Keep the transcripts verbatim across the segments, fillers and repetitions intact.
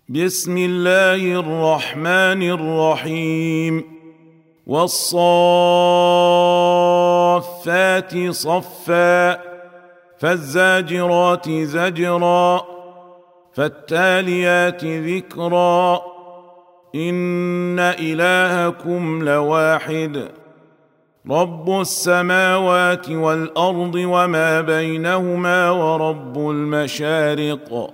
بسم الله الرحمن الرحيم والصافات صفا فالزاجرات زجرا فالتاليات ذكرا إن إلهكم لواحد رب السماوات والأرض وما بينهما ورب المشارق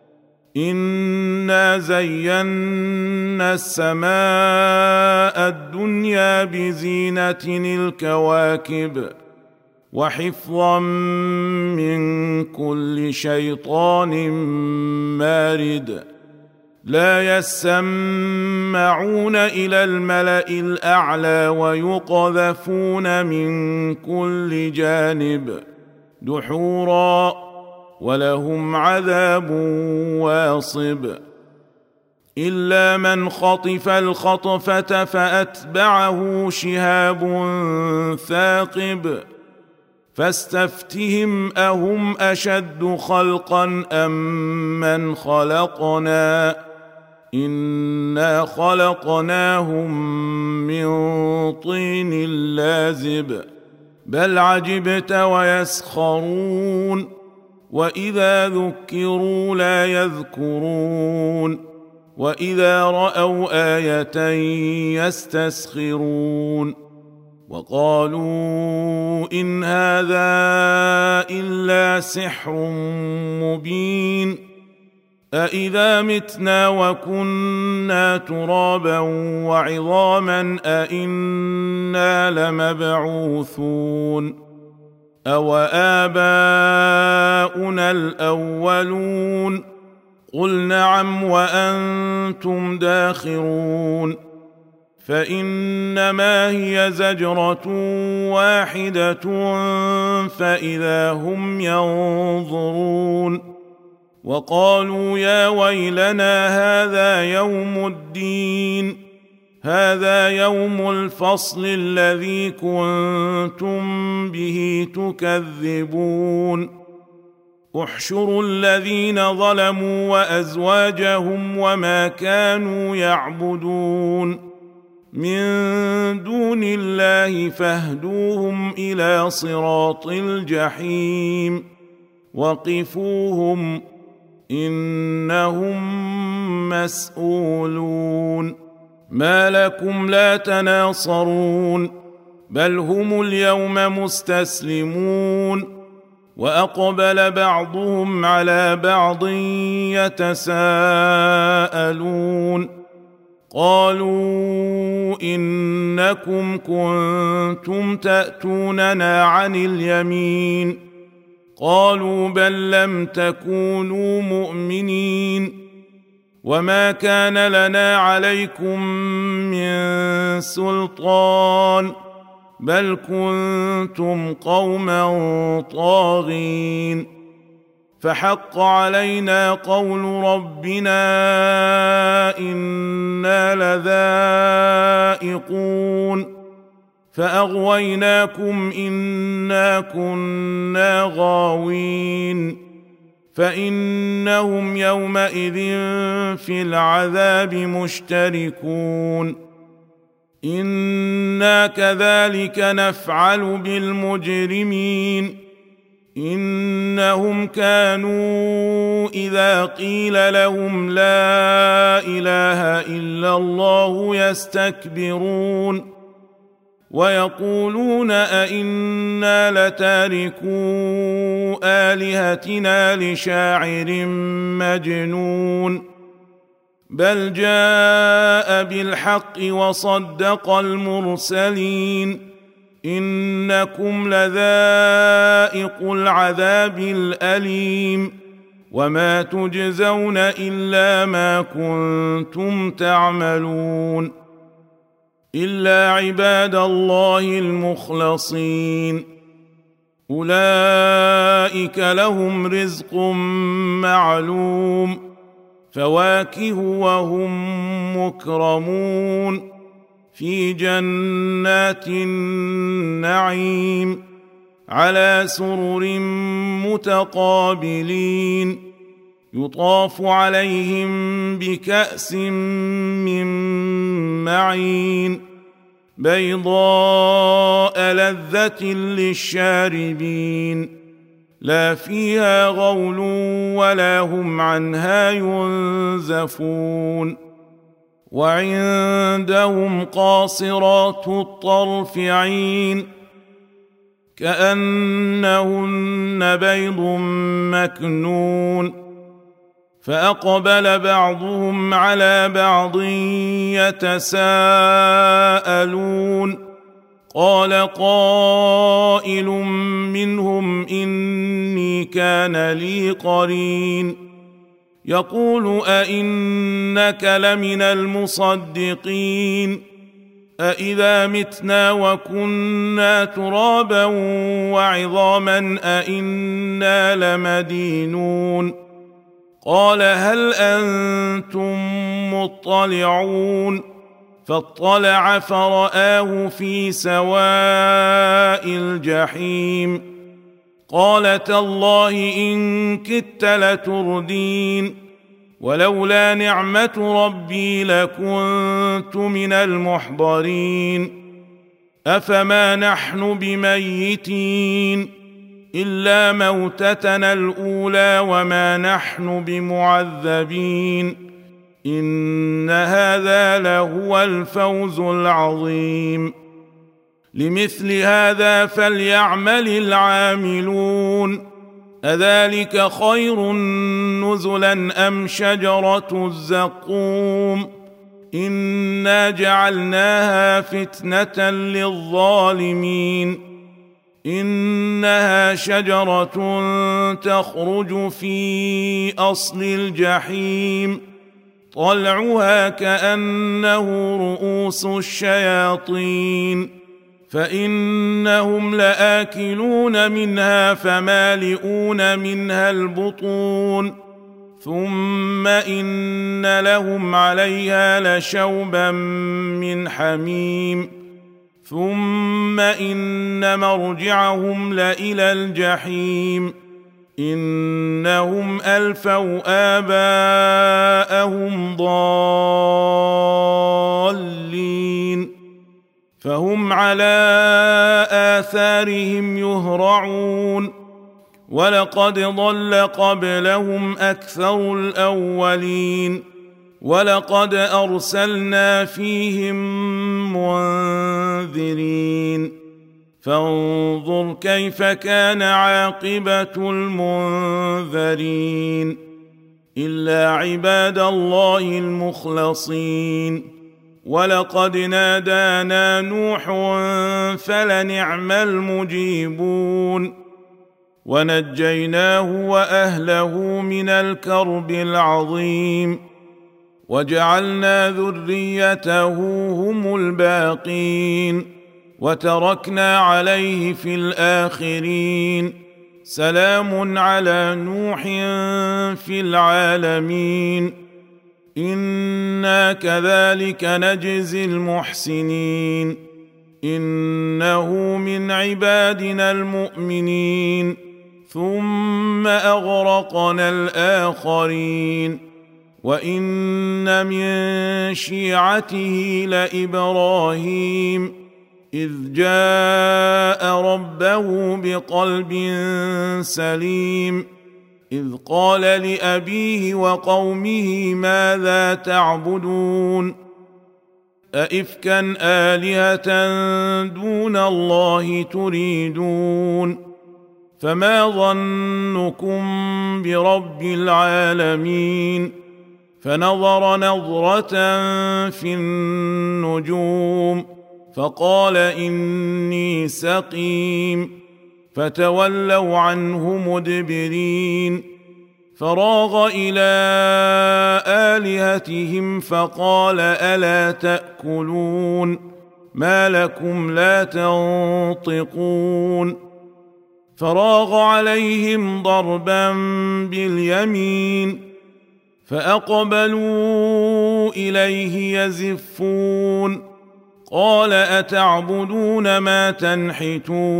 إنا زينا السماء الدنيا بزينة الكواكب وحفظا من كل شيطان مارد لا يسمعون إلى الملأ الأعلى ويقذفون من كل جانب دحورا ولهم عذاب واصب إلا من خطف الخطفة فأتبعه شهاب ثاقب فاستفتهم أهم أشد خلقا أم من خلقنا إنا خلقناهم من طين لازب بل عجبت ويسخرون وإذا ذكروا لا يذكرون وإذا رأوا آية يستسخرون وقالوا إن هذا إلا سحر مبين أإذا متنا وكنا ترابا وعظاما أإنا لمبعوثون أوآباؤنا الأولون قل نعم وأنتم داخرون فإنما هي زجرة واحدة فإذا هم ينظرون وقالوا يا ويلنا هذا يوم الدين هذا يوم الفصل الذي كنتم به تكذبون احشروا الذين ظلموا وأزواجهم وما كانوا يعبدون من دون الله فاهدوهم إلى صراط الجحيم وقفوهم إنهم مسؤولون ما لكم لا تناصرون بل هم اليوم مستسلمون وأقبل بعضهم على بعض يتساءلون قالوا إنكم كنتم تأتوننا عن اليمين قالوا بل لم تكونوا مؤمنين وما كان لنا عليكم من سلطان بل كنتم قوما طاغين فحق علينا قول ربنا إنا لذائقون فأغويناكم إنا كنا غاوين فإنهم يومئذ في العذاب مشتركون إنا كذلك نفعل بالمجرمين إنهم كانوا إذا قيل لهم لا إله إلا الله يستكبرون ويقولون أئنا لتاركو آلهتنا لشاعر مجنون بل جاء بالحق وصدق المرسلين إنكم لذائق العذاب الأليم وما تجزون إلا ما كنتم تعملون إلا عباد الله المخلصين أولئك لهم رزق معلوم فواكه وهم مكرمون في جنات النعيم على سرر متقابلين يطاف عليهم بكأس من معين بيضاء لذة للشاربين لا فيها غول ولا هم عنها ينزفون وعندهم قاصرات الطرف عين كأنهن بيض مكنون فأقبل بعضهم على بعض يتساءلون قال قائل منهم إني كان لي قرين يقول أئنك لمن المصدقين أإذا متنا وكنا ترابا وعظاما أئنا لمدينون قال هل أنتم مطلعون فاطلع فرآه في سواء الجحيم قال تالله إن كدت لتردين ولولا نعمة ربي لكنت من المحضرين أفما نحن بميتين إلا موتتنا الأولى وما نحن بمعذبين إن هذا لهو الفوز العظيم لمثل هذا فليعمل العاملون أذلك خير نزلا أم شجرة الزقوم إنا جعلناها فتنة للظالمين إنها شجرة تخرج في أصل الجحيم طلعها كأنه رؤوس الشياطين فإنهم لآكلون منها فمالئون منها البطون ثم إن لهم عليها لشوبا من حميم ثم إن مرجعهم لإلى الجحيم إنهم ألفوا آباءهم ضالين فهم على آثارهم يهرعون ولقد ضل قبلهم أكثر الأولين ولقد أرسلنا فيهم منذرين فانظر كيف كان عاقبة المنذرين إلا عباد الله المخلصين ولقد نادانا نوح فلنعم المجيبون ونجيناه وأهله من الكرب العظيم وجعلنا ذريته هم الباقين وتركنا عليه في الآخرين سلام على نوح في العالمين إنا كذلك نجزي المحسنين إنه من عبادنا المؤمنين ثم أغرقنا الآخرين وإن من شيعته لإبراهيم إذ جاء ربه بقلب سليم إذ قال لأبيه وقومه ماذا تعبدون أئفكا آلهة دون الله تريدون فما ظنكم برب العالمين فنظر نظرة في النجوم فقال إني سقيم فتولوا عنه مدبرين فراغ إلى آلهتهم فقال ألا تأكلون ما لكم لا تنطقون فراغ عليهم ضربا باليمين فأقبلوا إليه يزفون قال أتعبدون ما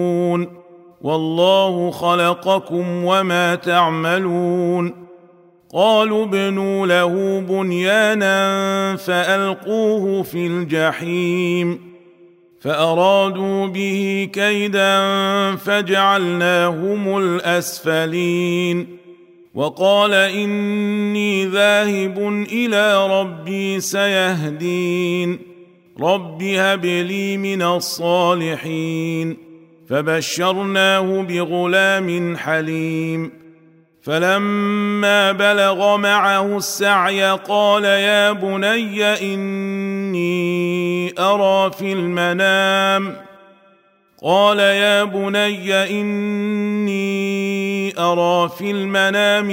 تنحتون والله خلقكم وما تعملون قالوا ابنوا له بنيانا فألقوه في الجحيم فأرادوا به كيدا فجعلناهم الأسفلين وقال إني ذاهب إلى ربي سيهدين رب هب لي من الصالحين فبشرناه بغلام حليم فلما بلغ معه السعي قال يا بني إني أرى في المنام قال يا بني إني أرى في المنام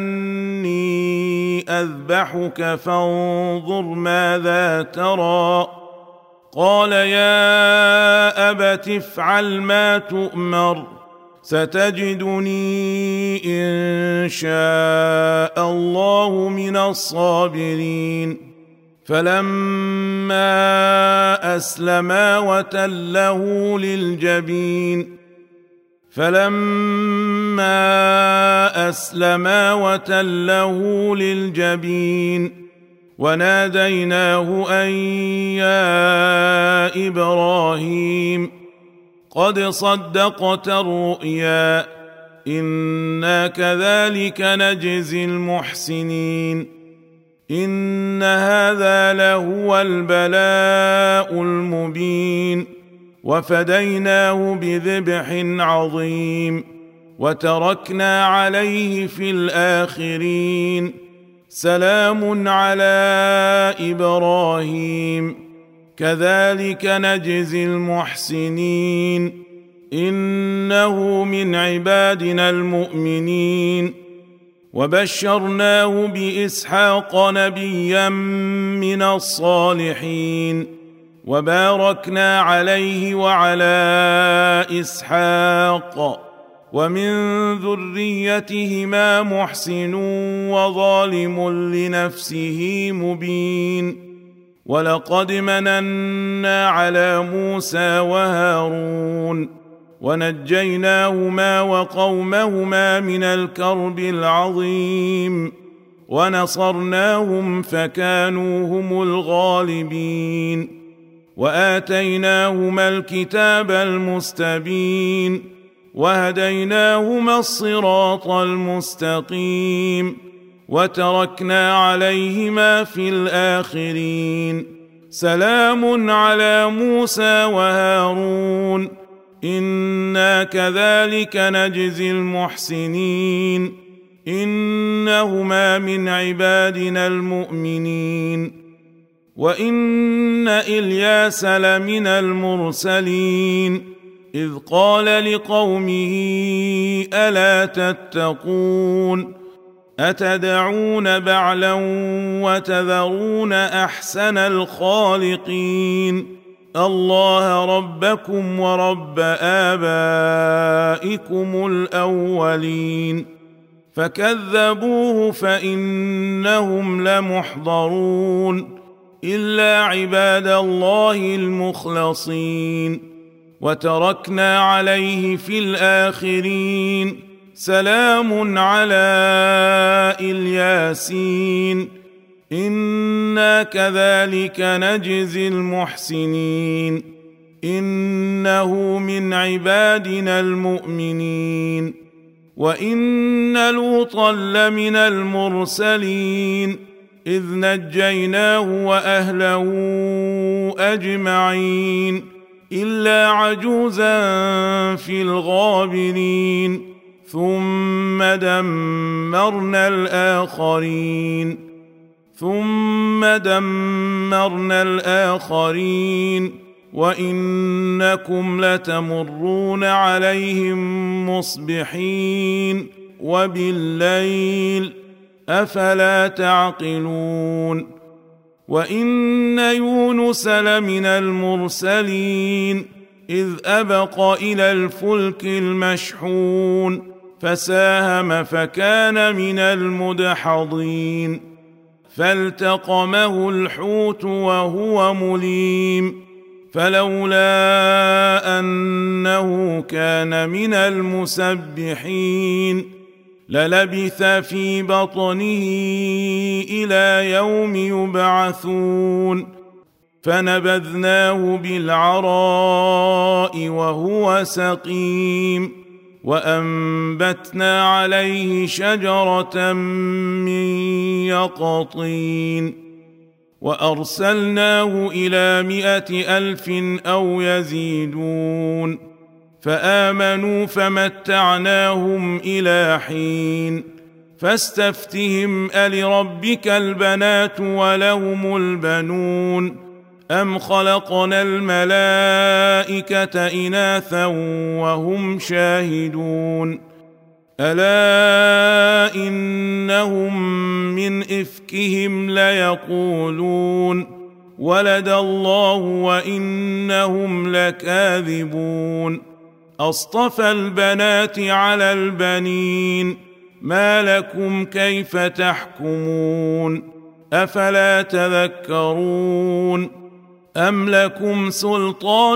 أني أذبحك فانظر ماذا ترى قال يا أبت افعل ما تؤمر ستجدني إن شاء الله من الصابرين فلما أسلما وتله للجبين فلما أسلما وتله للجبين وناديناه أن يا إبراهيم قد صدقت الرؤيا إنا كذلك نجزي المحسنين إن هذا لهو البلاء المبين وفديناه بذبح عظيم وتركنا عليه في الآخرين سلام على إبراهيم كذلك نجزي المحسنين إنه من عبادنا المؤمنين وبشرناه بإسحاق نبيا من الصالحين وباركنا عليه وعلى إسحاق ومن ذريتهما محسن وظالم لنفسه مبين ولقد مننا على موسى وهارون ونجيناهما وقومهما من الكرب العظيم ونصرناهم فكانوا هم الغالبين وآتيناهما الكتاب المستبين وهديناهما الصراط المستقيم وتركنا عليهما في الآخرين سلام على موسى وهارون إنا كذلك نجزي المحسنين إنهما من عبادنا المؤمنين وإن إلياس لمن المرسلين إذ قال لقومه ألا تتقون أتدعون بعلا وتذرون أحسن الخالقين الله ربكم ورب آبائكم الأولين فكذبوه فإنهم لمحضرون إلا عباد الله المخلصين وتركنا عليه في الآخرين سلام على الياسين إنا كذلك نجزي المحسنين إنه من عبادنا المؤمنين وإن لوطا لمن المرسلين إذ نجيناه وأهله أجمعين إلا عجوزا في الغابرين ثم دمرنا الآخرين ثم دمرنا الآخرين وإنكم لتمرون عليهم مصبحين وبالليل أفلا تعقلون وإن يونس لمن المرسلين إذ أبق إلى الفلك المشحون فساهم فكان من المدحضين فالتقمه الحوت وهو مليم فلولا أنه كان من المسبحين للبث في بطنه إلى يوم يبعثون فنبذناه بالعراء وهو سقيم وأنبتنا عليه شجرة من يقطين وأرسلناه إلى مائة ألف أو يزيدون فآمنوا فمتعناهم إلى حين فاستفتهم ألربك البنات ولهم البنون أم خلقنا الملائكة إناثا وهم شاهدون ألا إنهم من إفكهم ليقولون ولد الله وإنهم لكاذبون أصطفى البنات على البنين ما لكم كيف تحكمون أفلا تذكرون أم لكم سلطان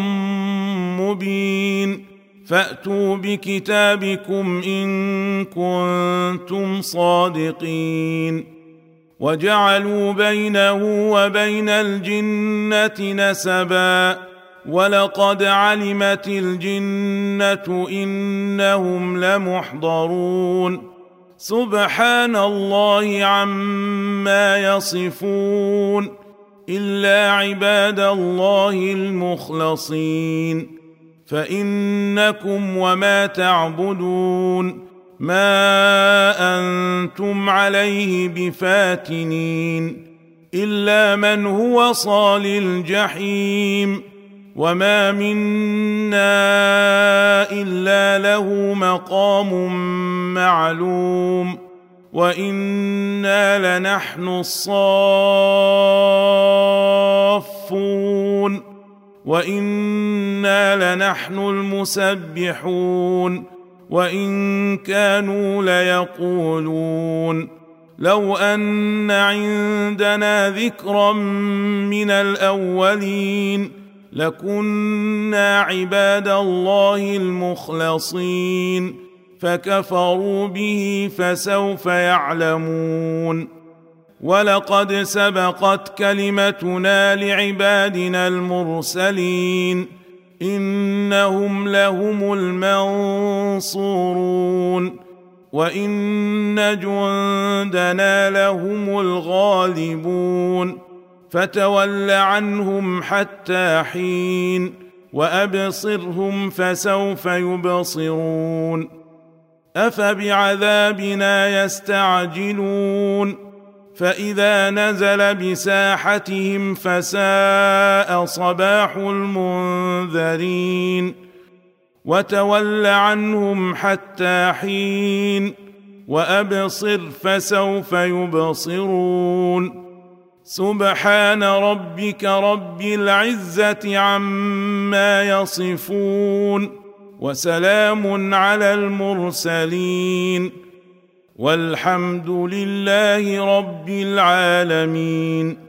مبين فأتوا بكتابكم إن كنتم صادقين وجعلوا بينه وبين الجنة نسبا ولقد علمت الجنة إنهم لمحضرون سبحان الله عما يصفون إلا عباد الله المخلصين فإنكم وما تعبدون ما أنتم عليه بفاتنين إلا من هو صال الجحيم وما منا إلا له مقام معلوم وإنا لنحن الصافون وإنا لنحن المسبحون وإن كانوا ليقولون لو أن عندنا ذكرا من الأولين لكنا عباد الله المخلصين فكفروا به فسوف يعلمون ولقد سبقت كلمتنا لعبادنا المرسلين إنهم لهم المنصورون وإن جندنا لهم الغالبون فتول عنهم حتى حين وأبصرهم فسوف يبصرون أفبعذابنا يستعجلون فإذا نزل بساحتهم فساء صباح المنذرين وتول عنهم حتى حين وأبصر فسوف يبصرون سبحان ربك رب العزة عما يصفون وسلام على المرسلين والحمد لله رب العالمين.